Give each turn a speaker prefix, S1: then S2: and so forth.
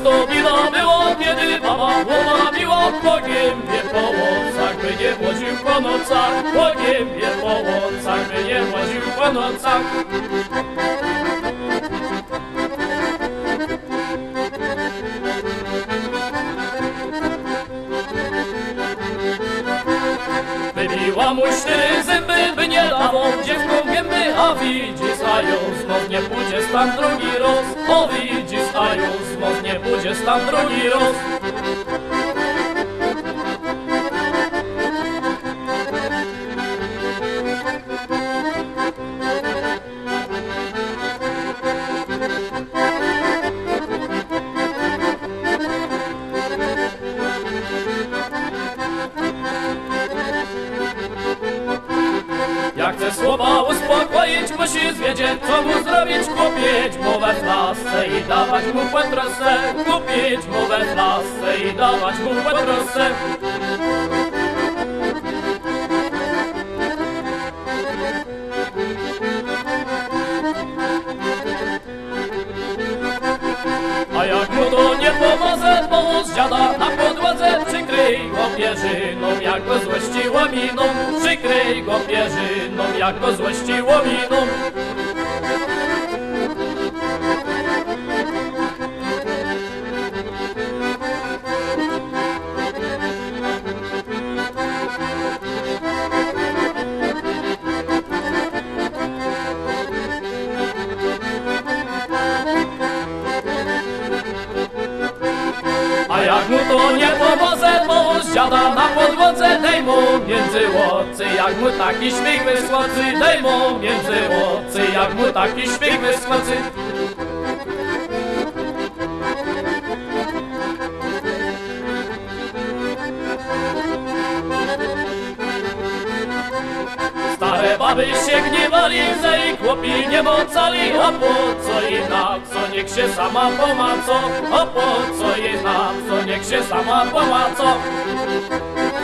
S1: to wino było, kiedy baba łowiła po gębie po łącach, by nie łodził po nocach, po gębie po łącach, by nie łodził po nocach. Wybiła mu 4 zęby, by nie dawał dziewką gęby, a widzi Saju, znów nie pójdzie tam drugi raz. O widzi Saju, znów nie pójdzie tam drugi raz. Jak chce słowa uspokoić, musi zwiedzieć, co mu zrobić, kupić mu we flasce i dawać mu płetrosę. Kupić mu we flasce i dawać mu płetrosę. A jak mu to nie pomoże, połóż dziada na podłodze, przykryj go pierzyną, jak go złościło miną. Przykryj go pierzyną, jak go złościło miną. A jak mu to nie pomoże, połóż dziada na podłodze, daj mu między łocy, jak mu taki śmig wyskoczy. Daj mu między łocy, jak mu taki śmig wyskoczy. Stare baby się gniewali, że ich chłopi nie mocali. A po co jej na co, niech się sama pomaco. A po co jej na co, niech się sama pomaco.